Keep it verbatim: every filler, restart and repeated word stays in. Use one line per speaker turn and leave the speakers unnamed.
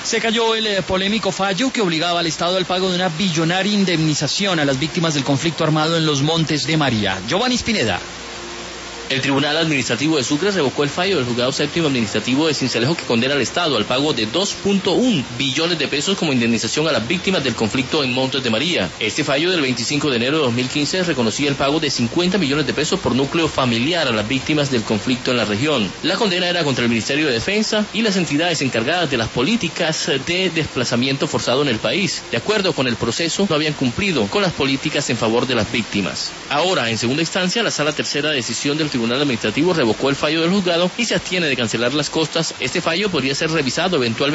Se cayó el eh, polémico fallo que obligaba al Estado al pago de una billonaria indemnización a las víctimas del conflicto armado en los Montes de María. Giovanni Spineda.
El Tribunal Administrativo de Sucre revocó el fallo del Juzgado Séptimo Administrativo de Sincelejo que condena al Estado al pago de dos punto uno billones de pesos como indemnización a las víctimas del conflicto en Montes de María. Este fallo del veinticinco de enero de dos mil quince reconocía el pago de cincuenta millones de pesos por núcleo familiar a las víctimas del conflicto en la región. La condena era contra el Ministerio de Defensa y las entidades encargadas de las políticas de desplazamiento forzado en el país. De acuerdo con el proceso, no habían cumplido con las políticas en favor de las víctimas. Ahora, en segunda instancia, la Sala Tercera de Decisión del Tribunal Tribunal Administrativo revocó el fallo del juzgado y se abstiene de cancelar las costas. Este fallo podría ser revisado eventualmente